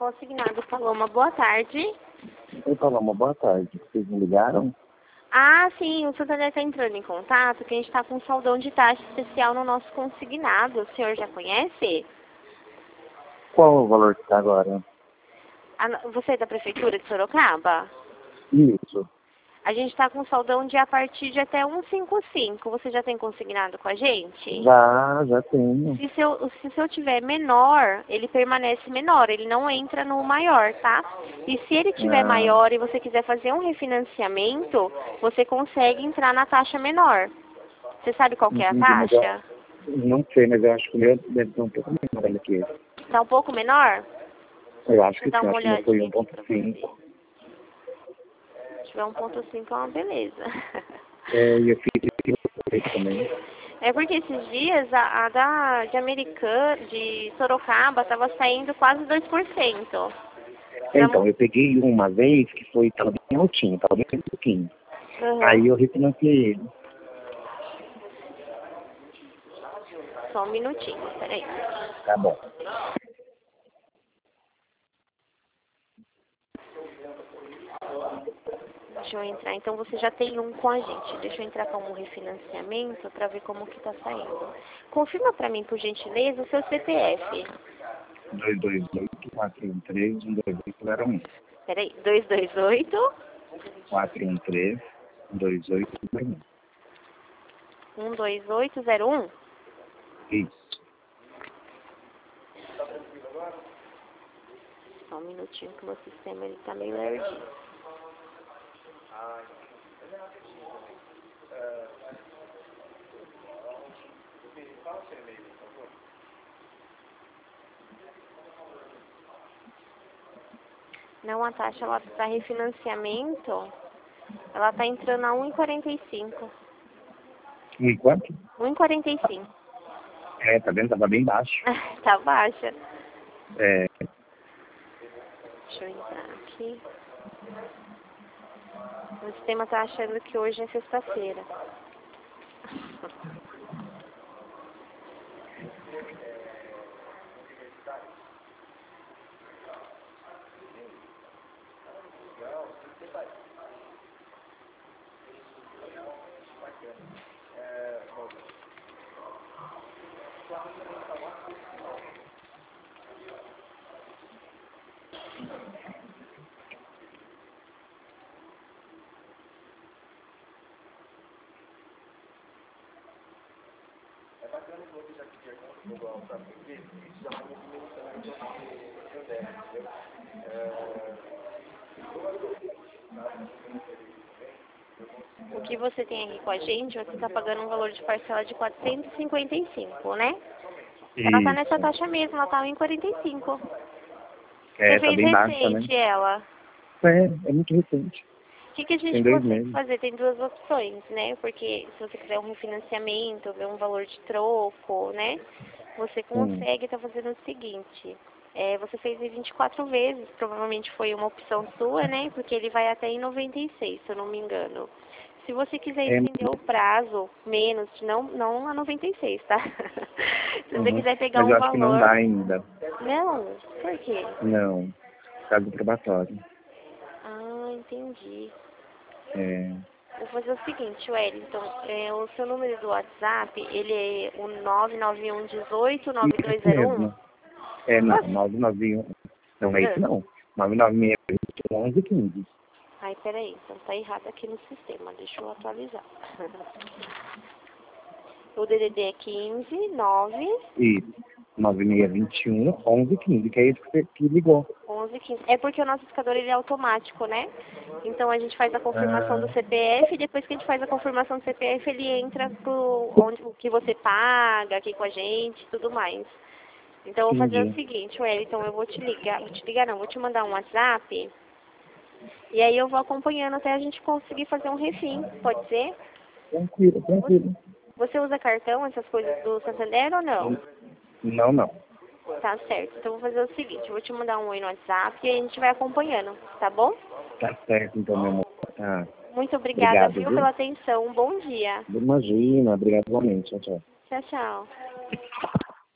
Consignado Paloma, boa tarde. Oi, Paloma, boa tarde. Vocês me ligaram? Ah, sim, o Santander está entrando em contato, que a gente está com um saldão de taxa especial no nosso consignado. O senhor já conhece? Qual o valor que está agora? Você é da Prefeitura de Sorocaba? Isso. A gente está com um saldão de a partir de até 155. Você já tem consignado com a gente? Já tenho. Se seu tiver menor, ele permanece menor, ele não entra no maior, tá? E se ele tiver maior e você quiser fazer um refinanciamento, você consegue entrar na taxa menor. Você sabe qual que é a taxa? Não sei, mas eu acho que o meu deve ser um pouco menor que esse. Tá um pouco menor? Eu acho que Dá sim, uma acho que não foi olhadinha aqui pra você. 1.5. Se tiver 1.5 é uma beleza. E eu fiz também. É porque esses dias de Americana, de Sorocaba, estava saindo quase 2%. Então, eu peguei uma vez que estava bem altinho, estava bem pouquinho. Aí eu refinanciei ele. Só um minutinho, peraí. Tá bom. Deixa eu entrar. Então você já tem um com a gente. Deixa eu entrar com um refinanciamento para ver como que tá saindo. Confirma para mim, por gentileza, o seu CPF. 228-413-12801. Peraí, 228 413-12801. 12801. Isso. Só um minutinho que o meu sistema ele tá meio lerdinho. Não, a taxa ela para refinanciamento, ela tá entrando a 1,45. E quanto? 1,45. Tá vendo? Tava bem baixo. Tá baixa. É. Deixa eu entrar aqui. O sistema tá achando que hoje é sexta-feira. O que você tem aqui com a gente, você está pagando um valor de parcela de 455, né? Ela tá nessa taxa mesmo, ela tá em 45. Você Tá fez bem baixa, né? recente ela. É muito recente. O que a gente Tem 2 consegue meses. fazer? Tem duas opções, né? Porque se você quiser um refinanciamento, ver um valor de troco, né? Você consegue estar fazendo o seguinte. Você fez em 24 vezes, provavelmente foi uma opção sua, né? Porque ele vai até em 96, se eu não me engano. Se você quiser estender o prazo menos, não a 96, tá? Se você quiser pegar Mas um eu acho que não dá valor... ainda. Não? Por quê? Não. Por causa do probatório. Ah, entendi. É. Vou fazer o seguinte, Wellington, o seu número do WhatsApp, ele é o 991189201? Não, 991. Não é isso não. 996-1115. Ai, peraí, então tá errado aqui no sistema, deixa eu atualizar. O DDD é 15 9... Isso. 9621-1115, que é isso que você que ligou. 11 15. É porque o nosso indicador ele é automático, né? Então a gente faz a confirmação do CPF e depois que a gente faz a confirmação do CPF, ele entra pro o que você paga aqui com a gente e tudo mais. Então eu vou fazer o seguinte, Wellington, eu vou te ligar, vou te mandar um WhatsApp e aí eu vou acompanhando até a gente conseguir fazer um refim, pode ser? Tranquilo. Você usa cartão, essas coisas do Santander ou não? Não. Tá certo. Então eu vou fazer o seguinte, eu vou te mandar um oi no WhatsApp e a gente vai acompanhando, tá bom? Tá certo, então, meu amor. Muito obrigada, Obrigado, viu? pela atenção. Um bom dia. Imagina, obrigado igualmente. Tchau, tchau. Tchau, tchau.